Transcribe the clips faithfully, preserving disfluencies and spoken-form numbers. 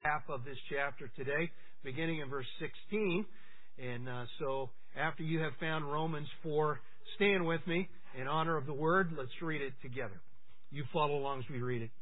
half of this chapter today, beginning in verse sixteen. And uh, so after you have found Romans four, stand with me in honor of the Word. Let's read it together. You follow along as we read it.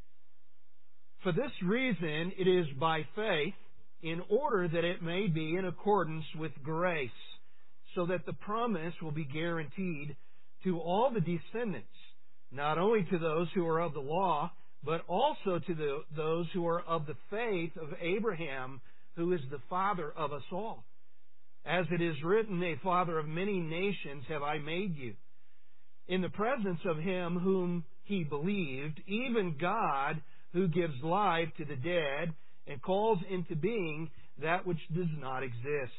For this reason it is by faith, in order that it may be in accordance with grace, so that the promise will be guaranteed to all the descendants, not only to those who are of the law, but also to the, those who are of the faith of Abraham, who is the father of us all. As it is written, a father of many nations have I made you, in the presence of him whom he believed, even God, who gives life to the dead and calls into being that which does not exist.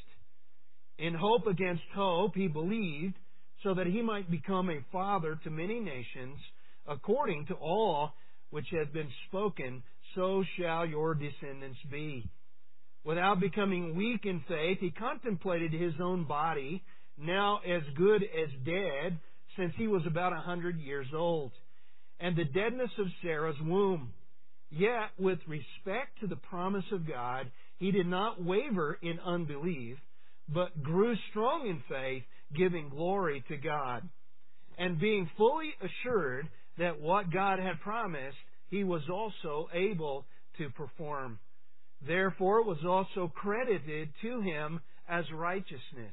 In hope against hope he believed, so that he might become a father to many nations, according to all which has been spoken, so shall your descendants be. Without becoming weak in faith, he contemplated his own body, now as good as dead, since he was about a hundred years old, and the deadness of Sarah's womb. Yet, with respect to the promise of God, he did not waver in unbelief, but grew strong in faith, giving glory to God, and being fully assured that what God had promised, he was also able to perform. Therefore, it was also credited to him as righteousness.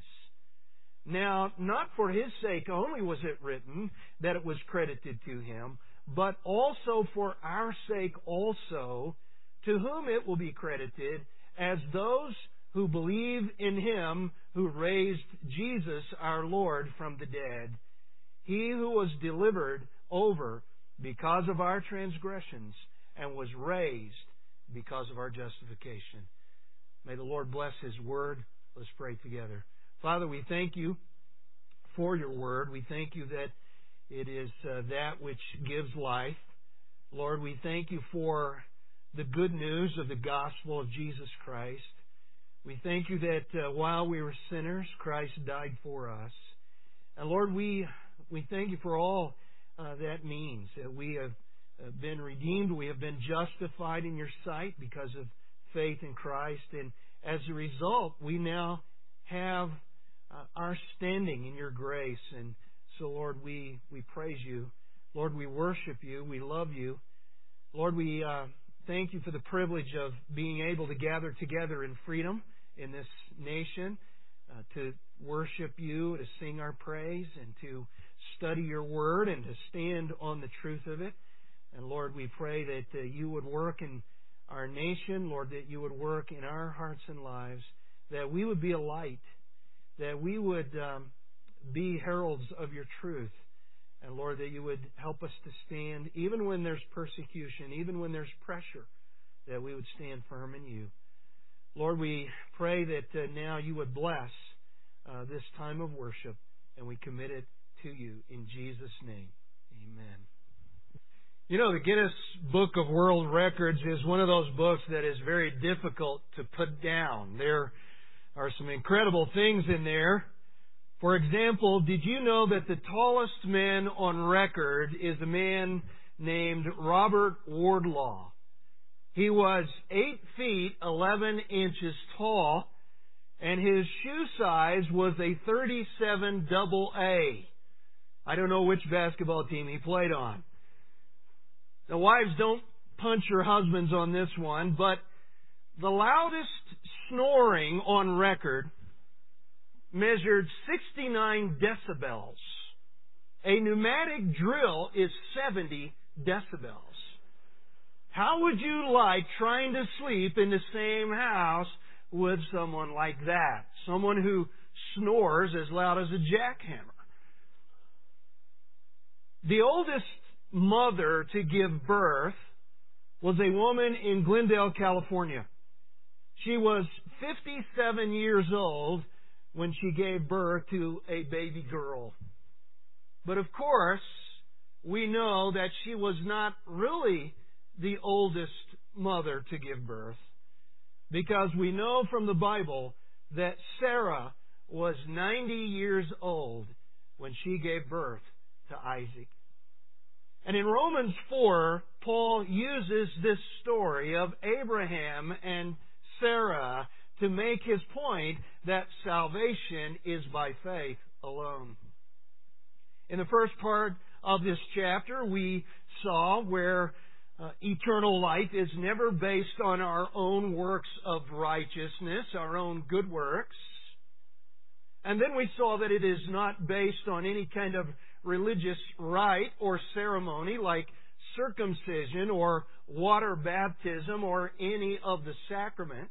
Now, not for his sake only was it written that it was credited to him, but also for our sake also, to whom it will be credited as those who believe in him who raised Jesus our Lord from the dead, he who was delivered over because of our transgressions and was raised because of our justification. May the Lord bless His Word. Let's pray together. Father, we thank You for Your Word. We thank You that it is uh, that which gives life. Lord, we thank You for the good news of the gospel of Jesus Christ. We thank You that uh, while we were sinners, Christ died for us. And Lord, we we thank You for all uh, that means. That we have been redeemed, we have been justified in Your sight because of faith in Christ. And as a result, we now have uh, our standing in Your grace. And so, Lord, we, we praise You. Lord, we worship You. We love You. Lord, we uh, thank You for the privilege of being able to gather together in freedom in this nation, uh, to worship You, to sing our praise, and to study Your Word, and to stand on the truth of it. And Lord, we pray that uh, You would work in our nation, Lord, that You would work in our hearts and lives, that we would be a light, that we would um, be heralds of Your truth. And Lord, that You would help us to stand, even when there's persecution, even when there's pressure, that we would stand firm in You. Lord, we pray that uh, now You would bless uh, this time of worship, and we commit it to You in Jesus' name. Amen. You know, the Guinness Book of World Records is one of those books that is very difficult to put down. There are some incredible things in there. For example, did you know that the tallest man on record is a man named Robert Wardlaw? He was eight feet eleven inches tall, and his shoe size was a thirty-seven double A. I don't know which basketball team he played on. Now, wives, don't punch your husbands on this one, but the loudest snoring on record measured sixty-nine decibels. A pneumatic drill is seventy decibels. How would you like trying to sleep in the same house with someone like that? Someone who snores as loud as a jackhammer. The oldest mother to give birth was a woman in Glendale, California. She was fifty-seven years old when she gave birth to a baby girl. But of course, we know that she was not really the oldest mother to give birth, because we know from the Bible that Sarah was ninety years old when she gave birth to Isaac. And in Romans four, Paul uses this story of Abraham and Sarah to make his point that salvation is by faith alone. In the first part of this chapter, we saw where uh, eternal life is never based on our own works of righteousness, our own good works. And then we saw that it is not based on any kind of religious rite or ceremony like circumcision or water baptism or any of the sacraments.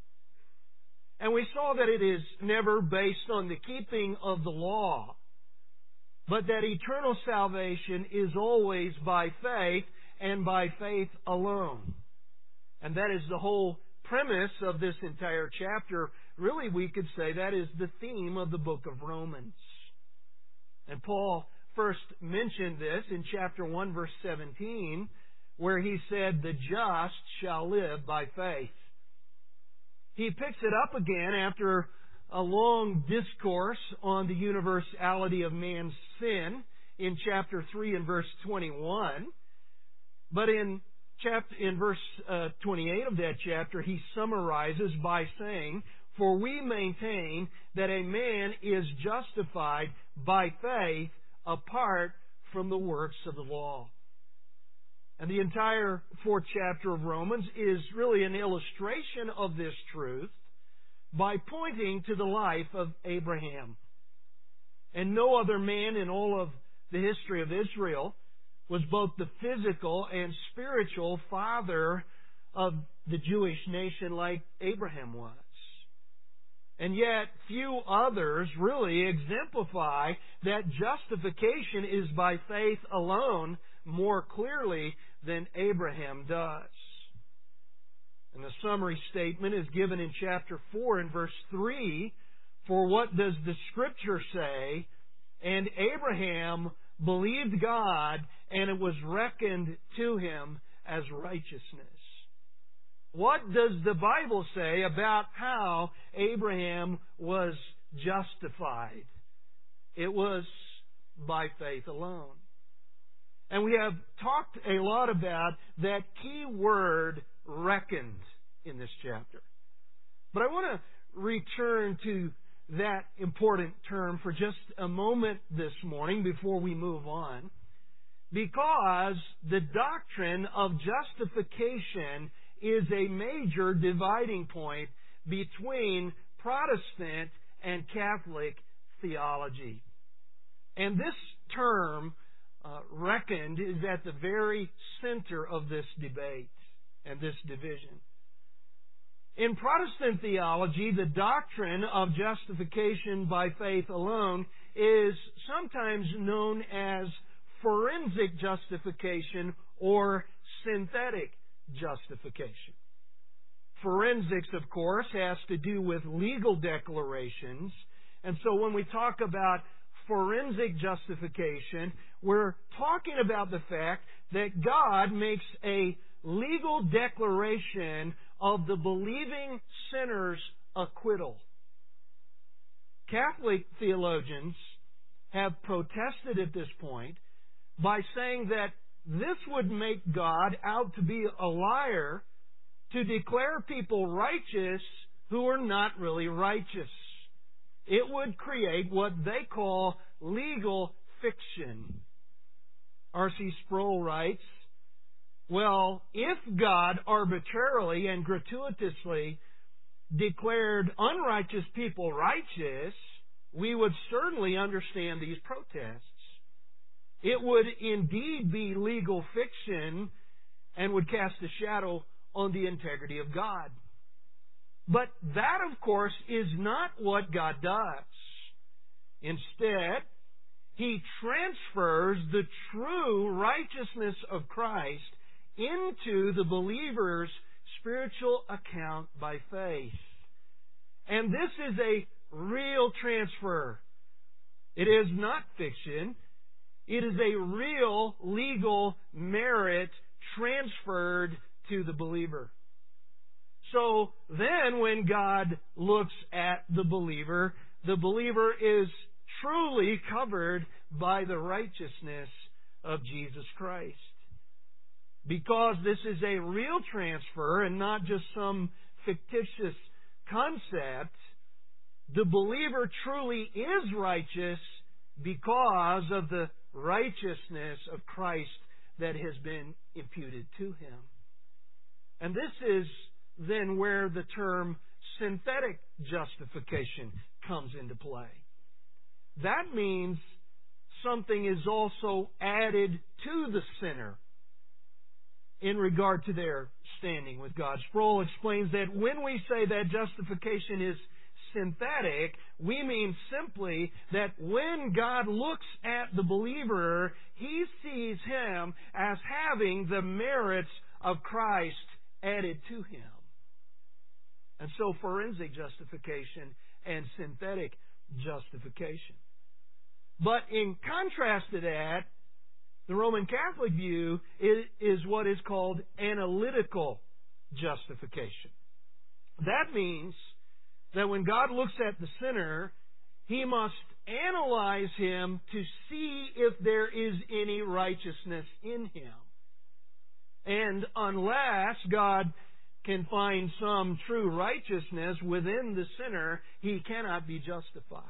And we saw that it is never based on the keeping of the law, but that eternal salvation is always by faith and by faith alone. And that is the whole premise of this entire chapter. Really, we could say that is the theme of the book of Romans. And Paul first mentioned this in chapter one, verse seventeen, where he said, "The just shall live by faith." He picks it up again after a long discourse on the universality of man's sin in chapter three and verse twenty-one. But in chapter, in verse uh, twenty-eight of that chapter, he summarizes by saying, "For we maintain that a man is justified by faith apart from the works of the law." And the entire fourth chapter of Romans is really an illustration of this truth by pointing to the life of Abraham. And no other man in all of the history of Israel was both the physical and spiritual father of the Jewish nation like Abraham was. And yet, few others really exemplify that justification is by faith alone more clearly than Abraham does. And the summary statement is given in chapter four and verse three. "For what does the Scripture say? And Abraham believed God, and it was reckoned to him as righteousness." What does the Bible say about how Abraham was justified? It was by faith alone. And we have talked a lot about that key word, reckoned, in this chapter. But I want to return to that important term for just a moment this morning before we move on, because the doctrine of justification is a major dividing point between Protestant and Catholic theology. And this term, uh, reckoned, is at the very center of this debate and this division. In Protestant theology, the doctrine of justification by faith alone is sometimes known as forensic justification or synthetic justification. Forensics, of course, has to do with legal declarations. And so when we talk about forensic justification, we're talking about the fact that God makes a legal declaration of the believing sinner's acquittal. Catholic theologians have protested at this point by saying that this would make God out to be a liar to declare people righteous who are not really righteous. It would create what they call legal fiction. R C Sproul writes, "Well, if God arbitrarily and gratuitously declared unrighteous people righteous, we would certainly understand these protests. It would indeed be legal fiction and would cast a shadow on the integrity of God. But that, of course, is not what God does. Instead, He transfers the true righteousness of Christ into the believer's spiritual account by faith. And this is a real transfer. It is not fiction. It is a real legal merit transferred to the believer. So then when God looks at the believer, the believer is truly covered by the righteousness of Jesus Christ. Because this is a real transfer and not just some fictitious concept, the believer truly is righteous because of the righteousness of Christ that has been imputed to him. And this is then where the term synthetic justification comes into play. That means something is also added to the sinner in regard to their standing with God. Sproul explains that when we say that justification is synthetic, we mean simply that when God looks at the believer, He sees him as having the merits of Christ added to him. And so forensic justification and synthetic justification. But in contrast to that, the Roman Catholic view is, is what is called analytical justification. That means that when God looks at the sinner, He must analyze him to see if there is any righteousness in him. And unless God can find some true righteousness within the sinner, he cannot be justified.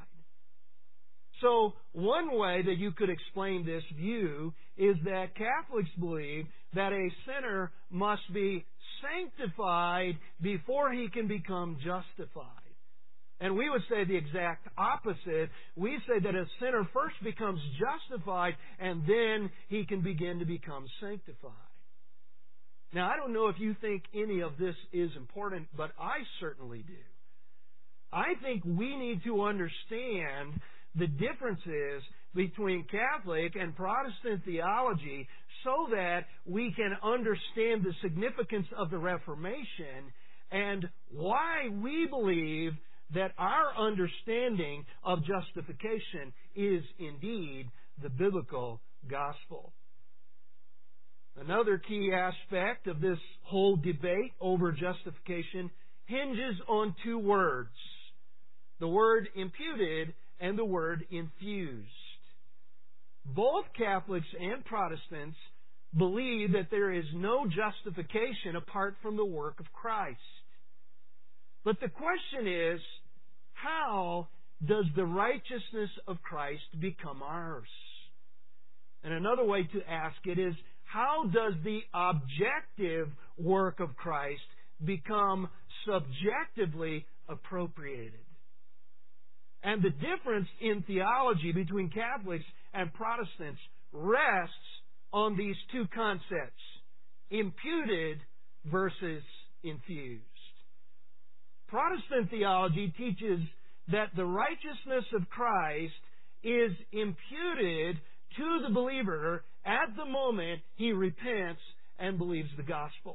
So, one way that you could explain this view is that Catholics believe that a sinner must be sanctified before he can become justified. And we would say the exact opposite. We say that a sinner first becomes justified and then he can begin to become sanctified. Now, I don't know if you think any of this is important, but I certainly do. I think we need to understand the differences between Catholic and Protestant theology so that we can understand the significance of the Reformation and why we believe that our understanding of justification is indeed the biblical gospel. Another key aspect of this whole debate over justification hinges on two words: the word imputed and the word infused. Both Catholics and Protestants believe that there is no justification apart from the work of Christ. But the question is, how does the righteousness of Christ become ours? And another way to ask it is, how does the objective work of Christ become subjectively appropriated? And the difference in theology between Catholics and Protestants rests on these two concepts: imputed versus infused. Protestant theology teaches that the righteousness of Christ is imputed to the believer at the moment he repents and believes the gospel.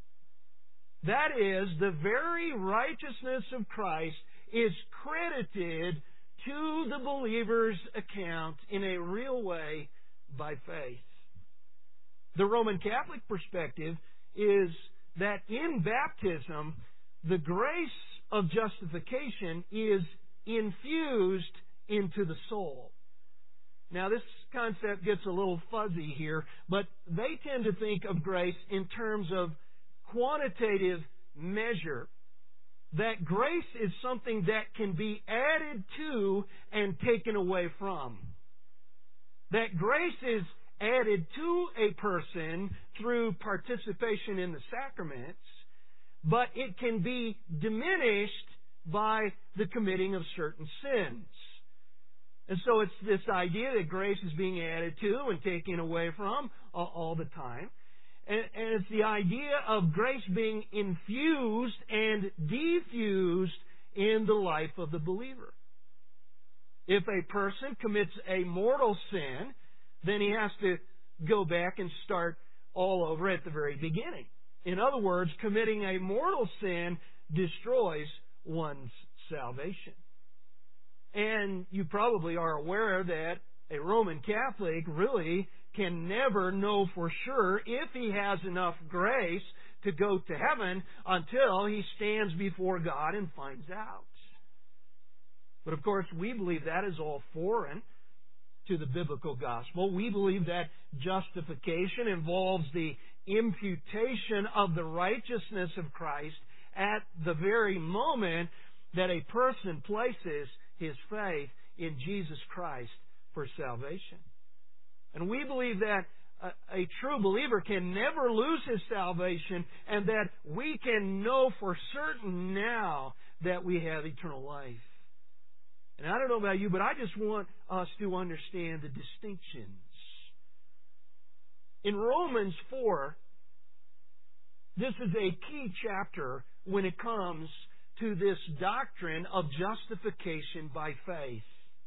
That is, the very righteousness of Christ is credited to the believer's account in a real way by faith. The Roman Catholic perspective is that in baptism, the grace of justification is infused into the soul. Now, this concept gets a little fuzzy here, but they tend to think of grace in terms of quantitative measure. That grace is something that can be added to and taken away from. That grace is added to a person through participation in the sacraments, but it can be diminished by the committing of certain sins. And so it's this idea that grace is being added to and taken away from all, all the time. And, and it's the idea of grace being infused and diffused in the life of the believer. If a person commits a mortal sin, then he has to go back and start all over at the very beginning. In other words, committing a mortal sin destroys one's salvation. And you probably are aware that a Roman Catholic really can never know for sure if he has enough grace to go to heaven until he stands before God and finds out. But of course, we believe that is all foreign to the biblical gospel. We believe that justification involves the imputation of the righteousness of Christ at the very moment that a person places his faith in Jesus Christ for salvation. And we believe that a, a true believer can never lose his salvation, and that we can know for certain now that we have eternal life. And I don't know about you, but I just want us to understand the distinctions. In Romans four, this is a key chapter when it comes to this doctrine of justification by faith.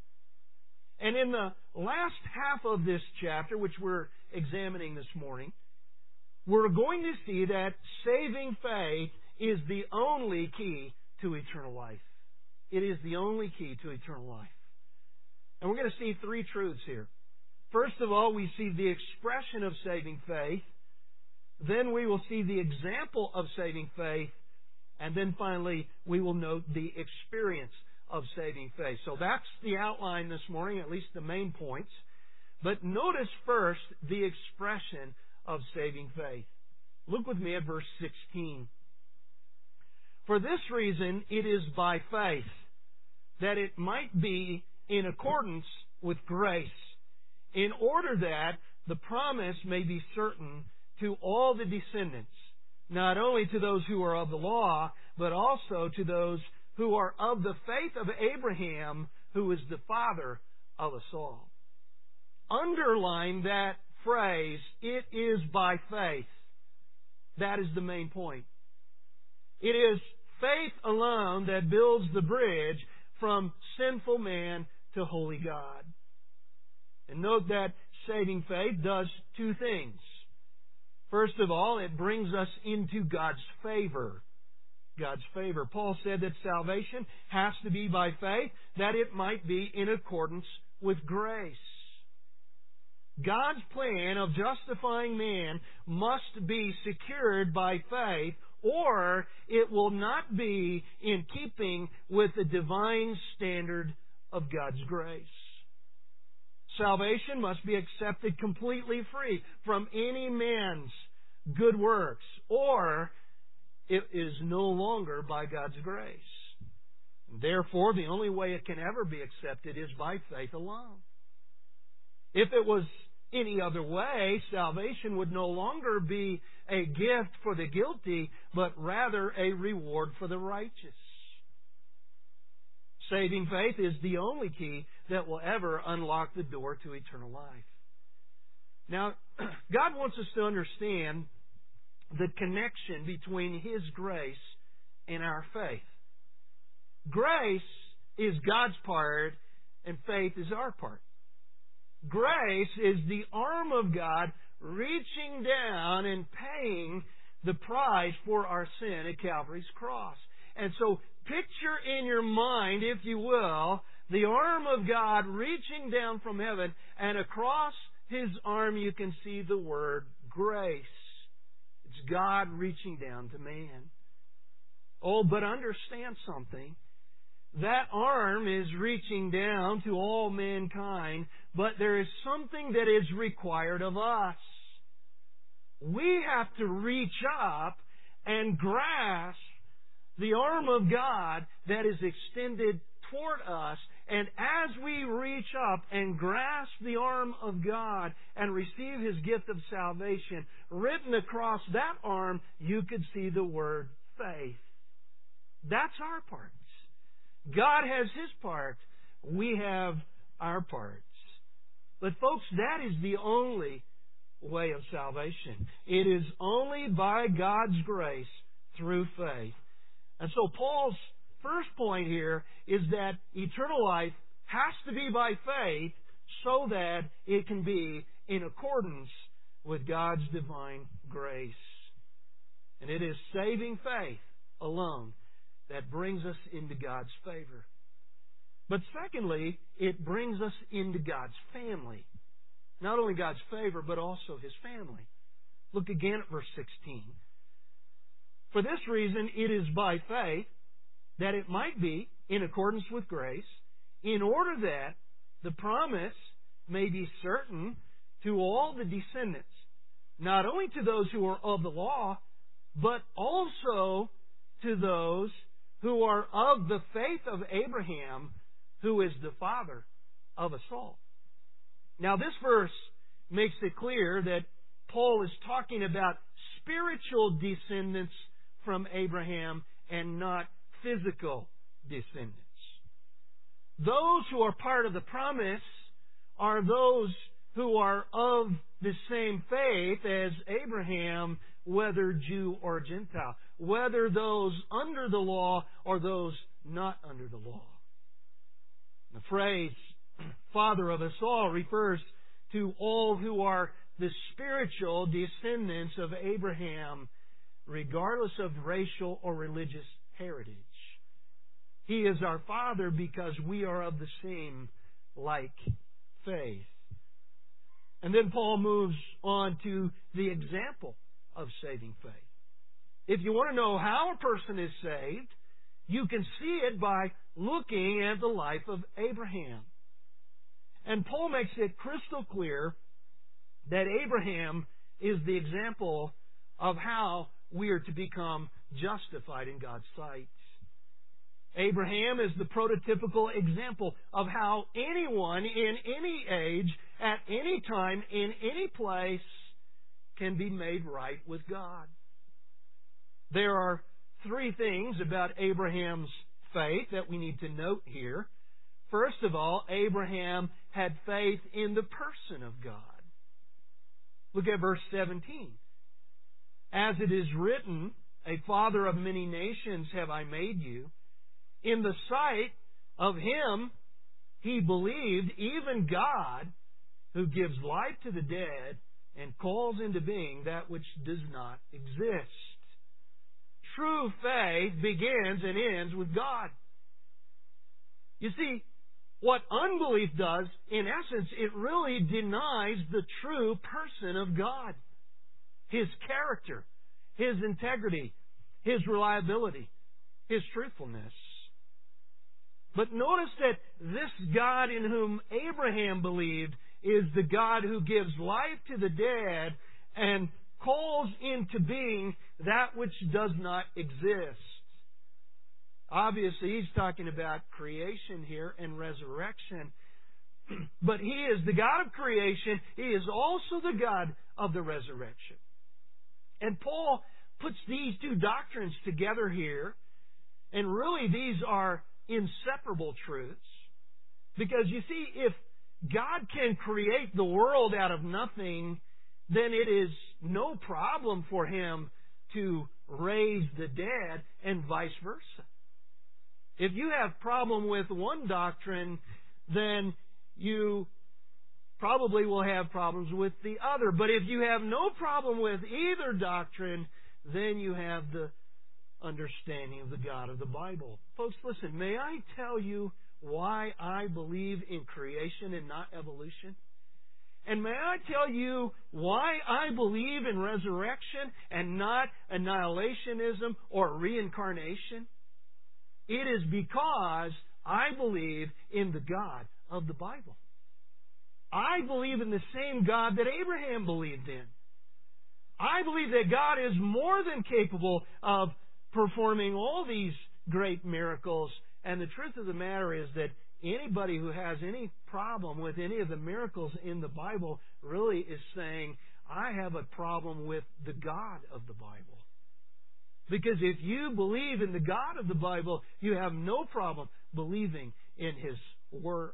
And in the last half of this chapter, which we're examining this morning, we're going to see that saving faith is the only key to eternal life. It is the only key to eternal life. And we're going to see three truths here. First of all, we see the expression of saving faith. Then we will see the example of saving faith. And then finally, we will note the experience of saving faith. So that's the outline this morning, at least the main points. But notice first the expression of saving faith. Look with me at verse sixteen. For this reason, it is by faith, that it might be in accordance with grace, in order that the promise may be certain to all the descendants, not only to those who are of the law, but also to those who are of the faith of Abraham, who is the father of us all. Underline that phrase, it is by faith. That is the main point. It is faith alone that builds the bridge from sinful man to holy God. And note that saving faith does two things. First of all, it brings us into God's favor. God's favor. Paul said that salvation has to be by faith, that it might be in accordance with grace. God's plan of justifying man must be secured by faith, or it will not be in keeping with the divine standard of God's grace. Salvation must be accepted completely free from any man's good works, or it is no longer by God's grace. Therefore, the only way it can ever be accepted is by faith alone. If it was any other way, salvation would no longer be a gift for the guilty, but rather a reward for the righteous. Saving faith is the only key that will ever unlock the door to eternal life. Now, God wants us to understand the connection between His grace and our faith. Grace is God's part, and faith is our part. Grace is the arm of God reaching down and paying the price for our sin at Calvary's cross. And so picture in your mind, if you will, the arm of God reaching down from heaven, and across His arm you can see the word grace. It's God reaching down to man. Oh, but understand something. That arm is reaching down to all mankind, but there is something that is required of us. We have to reach up and grasp the arm of God that is extended toward us. And as we reach up and grasp the arm of God and receive His gift of salvation, written across that arm, you could see the word faith. That's our part. God has His part. We have our parts. But folks, that is the only way of salvation. It is only by God's grace through faith. And so Paul's first point here is that eternal life has to be by faith so that it can be in accordance with God's divine grace. And it is saving faith alone that brings us into God's favor. But secondly, it brings us into God's family. Not only God's favor, but also His family. Look again at verse sixteen. For this reason, it is by faith that it might be in accordance with grace, in order that the promise may be certain to all the descendants, not only to those who are of the law, but also to those who are of the faith of Abraham, who is the father of us all. Now, this verse makes it clear that Paul is talking about spiritual descendants from Abraham and not physical descendants. Those who are part of the promise are those who are of the same faith as Abraham, whether Jew or Gentile, whether those under the law or those not under the law. The phrase, Father of us all, refers to all who are the spiritual descendants of Abraham, regardless of racial or religious heritage. He is our Father because we are of the same like faith. And then Paul moves on to the example of saving faith. If you want to know how a person is saved, you can see it by looking at the life of Abraham. And Paul makes it crystal clear that Abraham is the example of how we are to become justified in God's sight. Abraham is the prototypical example of how anyone in any age, at any time, in any place, can be made right with God. There are three things about Abraham's faith that we need to note here. First of all, Abraham had faith in the person of God. Look at verse seventeen. As it is written, a father of many nations have I made you. In the sight of him he believed, even God, who gives life to the dead and calls into being that which does not exist. True faith begins and ends with God. You see, what unbelief does, in essence, it really denies the true person of God. His character, His integrity, His reliability, His truthfulness. But notice that this God in whom Abraham believed is the God who gives life to the dead and calls into being that which does not exist. Obviously, he's talking about creation here and resurrection. But He is the God of creation. He is also the God of the resurrection. And Paul puts these two doctrines together here. And really, these are inseparable truths. Because you see, if God can create the world out of nothing, then it is no problem for Him to raise the dead and vice versa. If you have problem with one doctrine, then you probably will have problems with the other. But if you have no problem with either doctrine, then you have the understanding of the God of the Bible. Folks, listen, may I tell you why I believe in creation and not evolution? And may I tell you why I believe in resurrection and not annihilationism or reincarnation? It is because I believe in the God of the Bible. I believe in the same God that Abraham believed in. I believe that God is more than capable of performing all these great miracles. And the truth of the matter is that anybody who has any problem with any of the miracles in the Bible really is saying, I have a problem with the God of the Bible. Because if you believe in the God of the Bible, you have no problem believing in His works.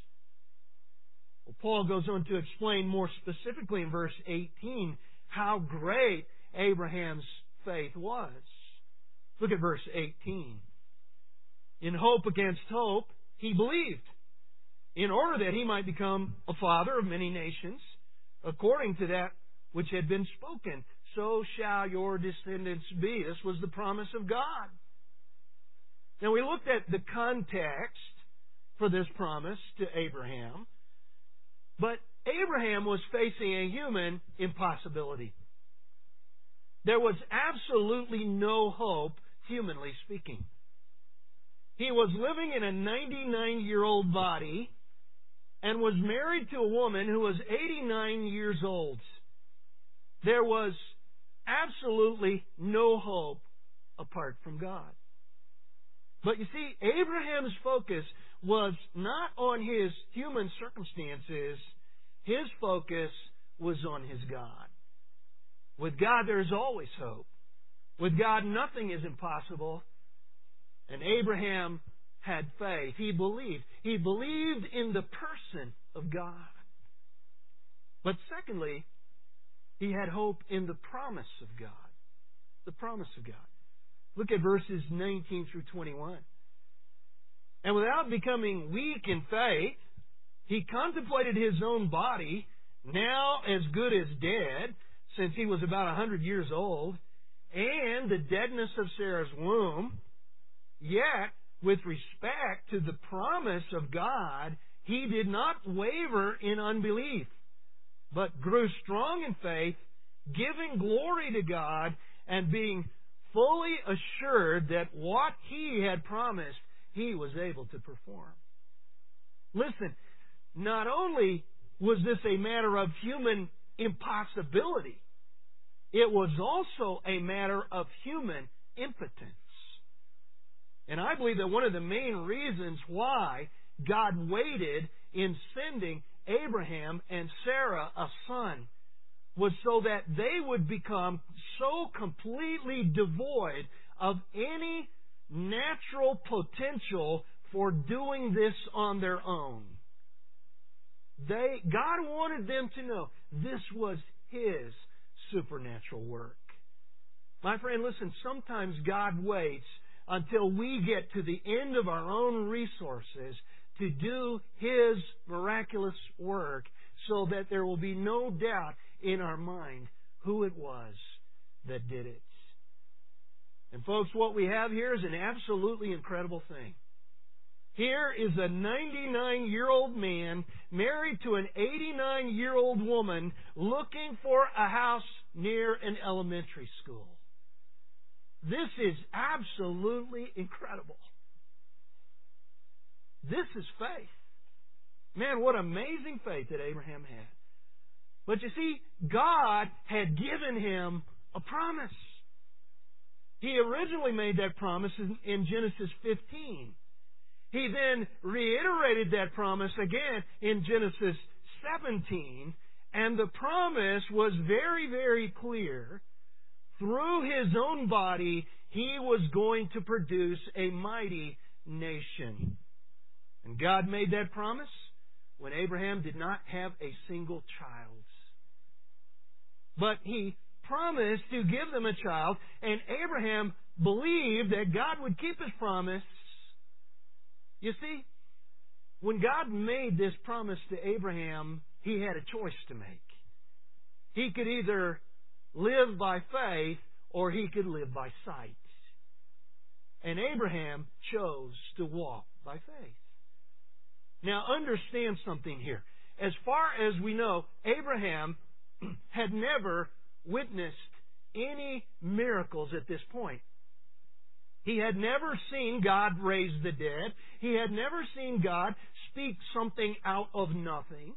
Well, Paul goes on to explain more specifically in verse eighteen how great Abraham's faith was. Look at verse eighteen. In hope against hope, he believed, in order that he might become a father of many nations, according to that which had been spoken. So shall your descendants be. This was the promise of God. Now we looked at the context for this promise to Abraham. But Abraham was facing a human impossibility. There was absolutely no hope, humanly speaking. He was living in a ninety-nine-year-old body and was married to a woman who was eighty-nine years old. There was absolutely no hope apart from God. But you see, Abraham's focus was not on his human circumstances. His focus was on his God. With God, there is always hope. With God, nothing is impossible. And Abraham had faith. He believed. He believed in the person of God. But secondly, he had hope in the promise of God. The promise of God. Look at verses nineteen through twenty-one. And without becoming weak in faith, he contemplated his own body, now as good as dead, since he was about a hundred years old, and the deadness of Sarah's womb. Yet, with respect to the promise of God, he did not waver in unbelief, but grew strong in faith, giving glory to God, and being fully assured that what he had promised, he was able to perform. Listen, not only was this a matter of human impossibility, it was also a matter of human impotence. And I believe that one of the main reasons why God waited in sending Abraham and Sarah a son was so that they would become so completely devoid of any natural potential for doing this on their own. They, God wanted them to know this was His supernatural work. My friend, listen, sometimes God waits until we get to the end of our own resources to do His miraculous work so that there will be no doubt in our mind who it was that did it. And folks, what we have here is an absolutely incredible thing. Here is a ninety-nine-year-old man married to an eighty-nine-year-old woman looking for a house near an elementary school. This is absolutely incredible. This is faith. Man, what amazing faith that Abraham had. But you see, God had given him a promise. He originally made that promise in, in Genesis fifteen. He then reiterated that promise again in Genesis seventeen. And the promise was very, very clear. Through His own body, He was going to produce a mighty nation. And God made that promise when Abraham did not have a single child. But He promised to give them a child, and Abraham believed that God would keep His promise. You see, when God made this promise to Abraham, he had a choice to make. He could either live by faith or he could live by sight. And Abraham chose to walk by faith. Now understand something here. As far as we know, Abraham had never witnessed any miracles at this point. He had never seen God raise the dead. He had never seen God speak something out of nothing.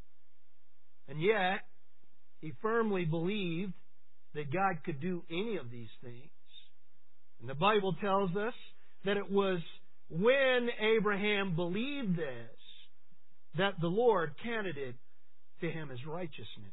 And yet, he firmly believed that God could do any of these things. And the Bible tells us that it was when Abraham believed this that the Lord counted it to him as righteousness.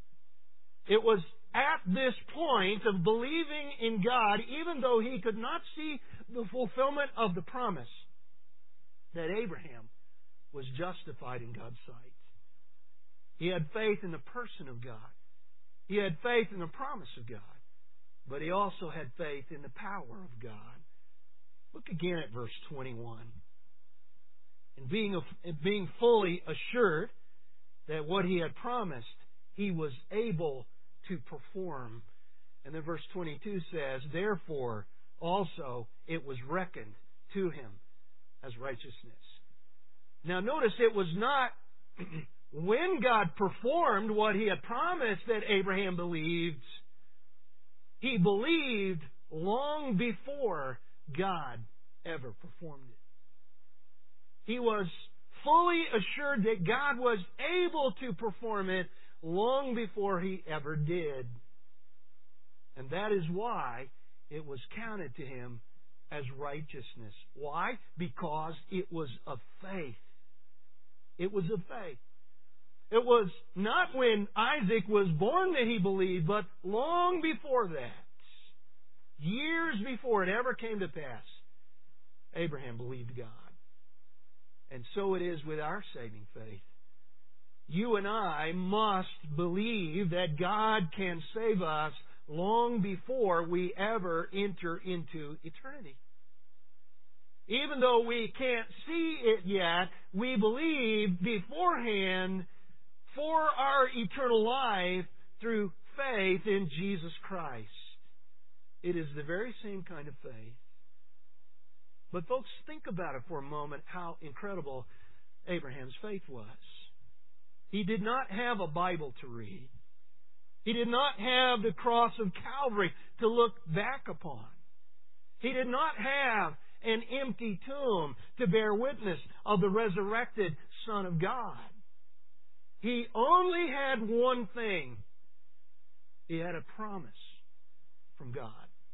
It was at this point of believing in God, even though he could not see the fulfillment of the promise, that Abraham was justified in God's sight. He had faith in the person of God. He had faith in the promise of God. But he also had faith in the power of God. Look again at verse twenty-one. And being, being fully assured that what he had promised, he was able to perform. And then verse twenty-two says, therefore also it was reckoned to him as righteousness. Now notice it was not when God performed what He had promised that Abraham believed. He believed long before God ever performed it. He was fully assured that God was able to perform it long before he ever did. And that is why it was counted to him as righteousness. Why? Because it was of faith. It was of faith. It was not when Isaac was born that he believed, but long before that. Years before it ever came to pass, Abraham believed God. And so it is with our saving faith. You and I must believe that God can save us long before we ever enter into eternity. Even though we can't see it yet, we believe beforehand for our eternal life through faith in Jesus Christ. It is the very same kind of faith. But folks, think about it for a moment, how incredible Abraham's faith was. He did not have a Bible to read. He did not have the cross of Calvary to look back upon. He did not have an empty tomb to bear witness of the resurrected Son of God. He only had one thing. He had a promise from God.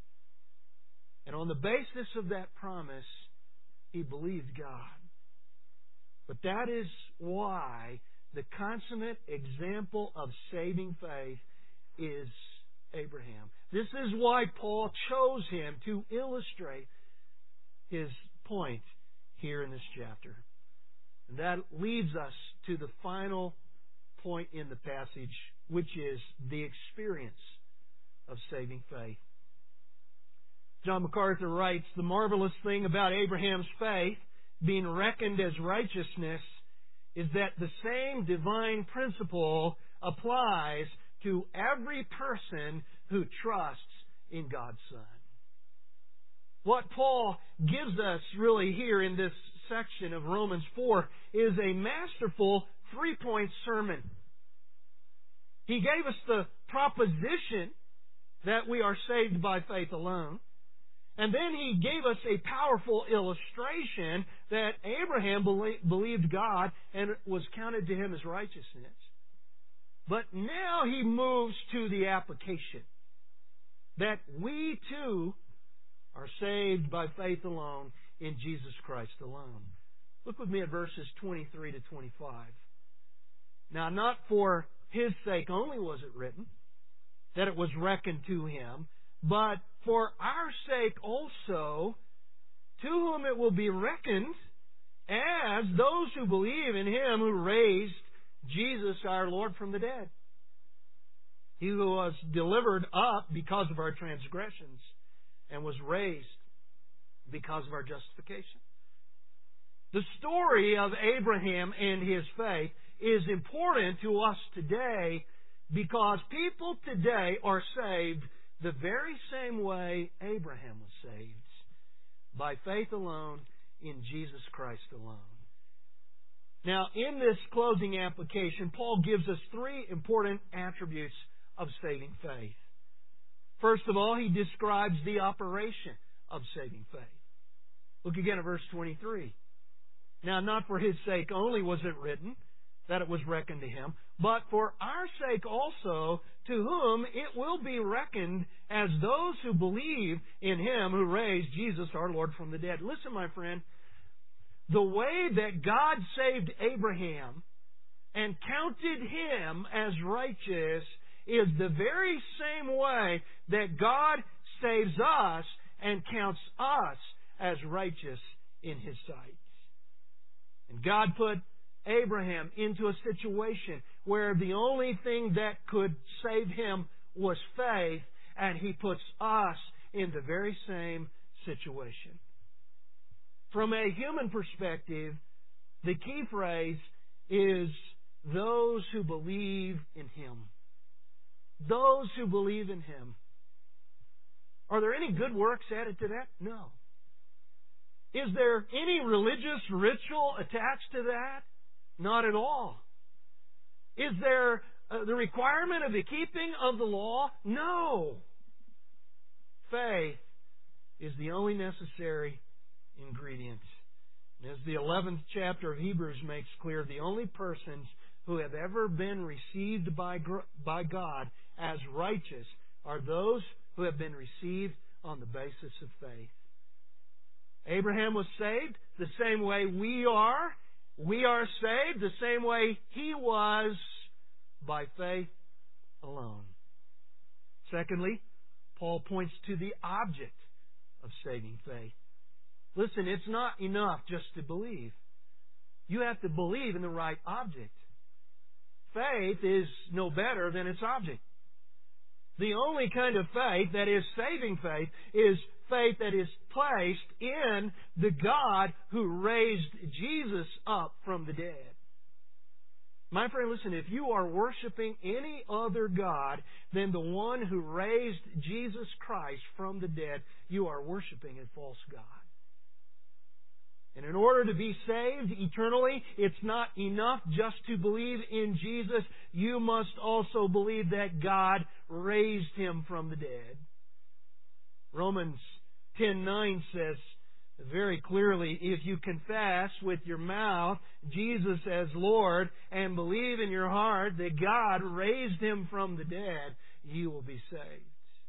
And on the basis of that promise, he believed God. But that is why the consummate example of saving faith is Abraham. This is why Paul chose him to illustrate his point here in this chapter. And that leads us to the final point in the passage, which is the experience of saving faith. John MacArthur writes, the marvelous thing about Abraham's faith being reckoned as righteousness is that the same divine principle applies to every person who trusts in God's Son. What Paul gives us really here in this section of Romans four is a masterful three-point sermon. He gave us the proposition that we are saved by faith alone. And then he gave us a powerful illustration that Abraham believed God and it was counted to him as righteousness. But now he moves to the application that we too are saved by faith alone in Jesus Christ alone. Look with me at verses twenty-three to twenty-five. Now, not for his sake only was it written that it was reckoned to him, but for our sake also, to whom it will be reckoned as those who believe in Him who raised Jesus our Lord from the dead. He who was delivered up because of our transgressions and was raised because of our justification. The story of Abraham and his faith is important to us today because people today are saved the very same way Abraham was saved, by faith alone, in Jesus Christ alone. Now, in this closing application, Paul gives us three important attributes of saving faith. First of all, he describes the operation of saving faith. Look again at verse twenty-three. Now, not for his sake only was it written that it was reckoned to him, but for our sake also, to whom it will be reckoned as those who believe in Him who raised Jesus our Lord from the dead. Listen, my friend, the way that God saved Abraham and counted him as righteous is the very same way that God saves us and counts us as righteous in His sight. And God put Abraham into a situation where the only thing that could save him was faith, and He puts us in the very same situation. From a human perspective, the key phrase is those who believe in Him. Those who believe in Him. Are there any good works added to that? No. Is there any religious ritual attached to that? Not at all. Is there uh, the requirement of the keeping of the law? No. Faith is the only necessary ingredient. And as the eleventh chapter of Hebrews makes clear, the only persons who have ever been received by, by God as righteous are those who have been received on the basis of faith. Abraham was saved the same way we are. We are saved the same way he was, by faith alone. Secondly, Paul points to the object of saving faith. Listen, it's not enough just to believe. You have to believe in the right object. Faith is no better than its object. The only kind of faith that is saving faith is faith that is placed in the God who raised Jesus up from the dead. My friend, listen, if you are worshiping any other God than the one who raised Jesus Christ from the dead, you are worshiping a false God. And in order to be saved eternally, it's not enough just to believe in Jesus. You must also believe that God raised Him from the dead. Romans ten nine says very clearly, if you confess with your mouth Jesus as Lord and believe in your heart that God raised Him from the dead, you will be saved.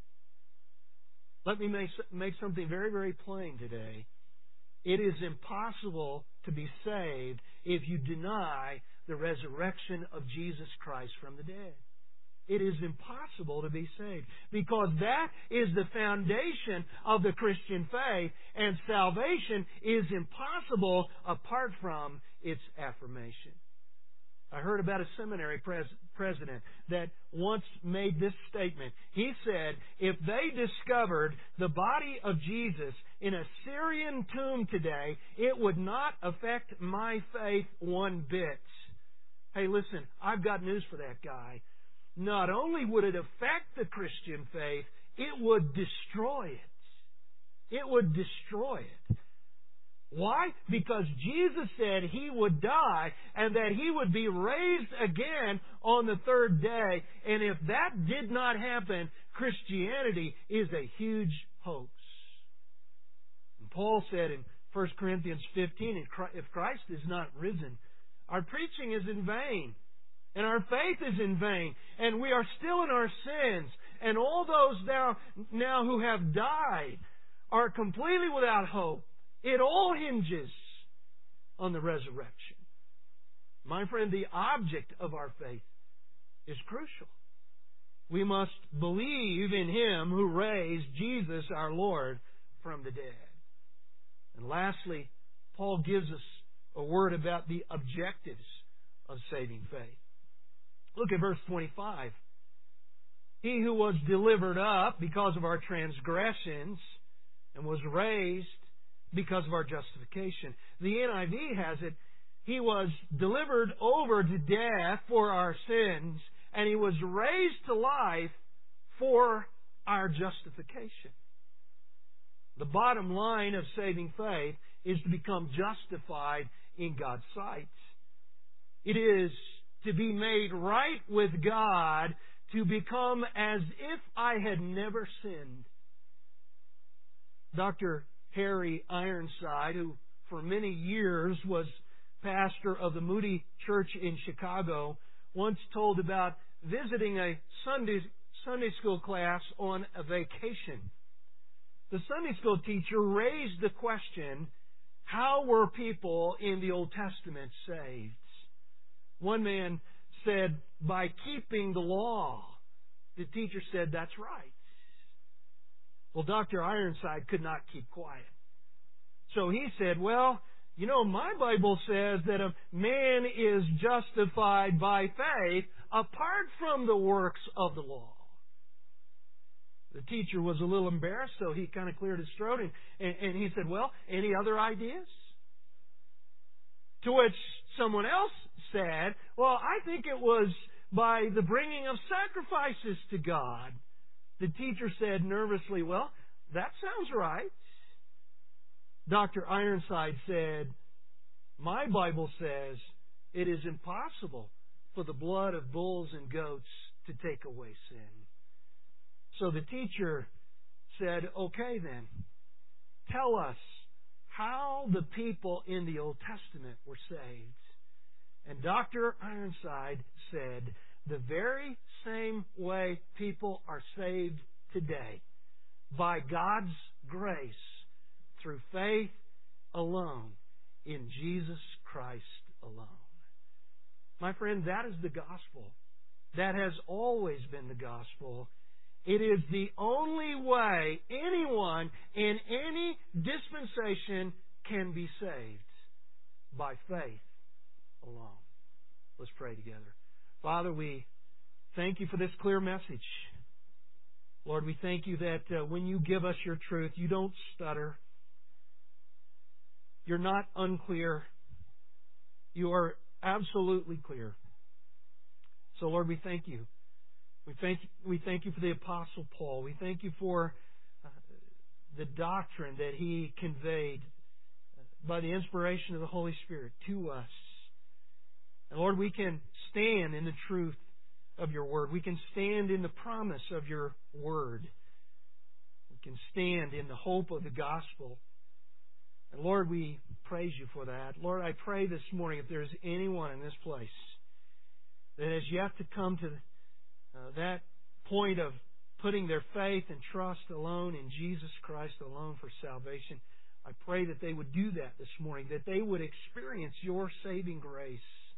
Let me make, make something very, very plain today. It is impossible to be saved if you deny the resurrection of Jesus Christ from the dead. It is impossible to be saved because that is the foundation of the Christian faith, and salvation is impossible apart from its affirmation. I heard about a seminary pres- president that once made this statement. He said, if they discovered the body of Jesus in a Syrian tomb today, it would not affect my faith one bit. Hey, listen, I've got news for that guy. Not only would it affect the Christian faith, it would destroy it. It would destroy it. Why? Because Jesus said He would die and that He would be raised again on the third day. And if that did not happen, Christianity is a huge hoax. And Paul said in First Corinthians fifteen, if Christ is not risen, our preaching is in vain. And our faith is in vain. And we are still in our sins. And all those now, now who have died are completely without hope. It all hinges on the resurrection. My friend, the object of our faith is crucial. We must believe in Him who raised Jesus our Lord from the dead. And lastly, Paul gives us a word about the objectives of saving faith. Look at verse twenty-five. He who was delivered up because of our transgressions and was raised because of our justification. The N I V has it, He was delivered over to death for our sins, and He was raised to life for our justification. The bottom line of saving faith is to become justified in God's sight. It is to be made right with God, to become as if I had never sinned. Doctor Harry Ironside, who for many years was pastor of the Moody Church in Chicago, once told about visiting a Sunday, Sunday school class on a vacation. The Sunday school teacher raised the question, how were people in the Old Testament saved? One man said, by keeping the law. The teacher said, that's right. Well, Doctor Ironside could not keep quiet. So he said, well, you know, my Bible says that a man is justified by faith apart from the works of the law. The teacher was a little embarrassed, so he kind of cleared his throat, and, and, and he said, well, any other ideas? To which someone else said, well, I think it was by the bringing of sacrifices to God. The teacher said nervously, well, that sounds right. Doctor Ironside said, my Bible says it is impossible for the blood of bulls and goats to take away sin. So the teacher said, okay then, tell us how the people in the Old Testament were saved. And Doctor Ironside said, the very same way people are saved today, by God's grace, through faith alone, in Jesus Christ alone. My friend, that is the gospel. That has always been the gospel. It is the only way anyone in any dispensation can be saved, by faith alone. Let's pray together. Father, we thank You for this clear message. Lord, we thank You that uh, when You give us Your truth, You don't stutter. You're not unclear. You are absolutely clear. So, Lord, we thank You. We thank, we thank You for the Apostle Paul. We thank You for uh, the doctrine that he conveyed by the inspiration of the Holy Spirit to us. And Lord, we can stand in the truth of Your Word. We can stand in the promise of Your Word. We can stand in the hope of the gospel. And Lord, we praise You for that. Lord, I pray this morning if there's anyone in this place that has yet to come to uh, that point of putting their faith and trust alone in Jesus Christ alone for salvation, I pray that they would do that this morning, that they would experience Your saving grace.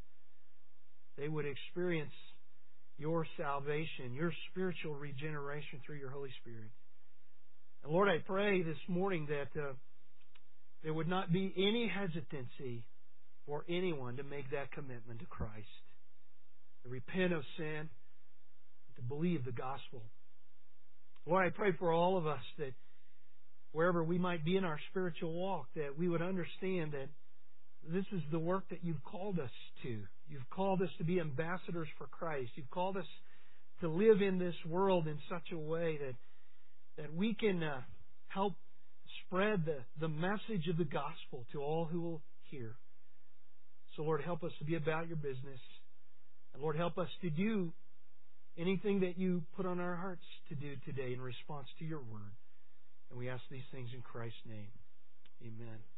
They would experience Your salvation, Your spiritual regeneration through Your Holy Spirit. And Lord, I pray this morning that uh, there would not be any hesitancy for anyone to make that commitment to Christ, to repent of sin, to believe the gospel. Lord, I pray for all of us that wherever we might be in our spiritual walk, that we would understand that this is the work that You've called us to. You've called us to be ambassadors for Christ. You've called us to live in this world in such a way that that we can uh, help spread the, the message of the gospel to all who will hear. So, Lord, help us to be about Your business. And, Lord, help us to do anything that You put on our hearts to do today in response to Your word. And we ask these things in Christ's name. Amen.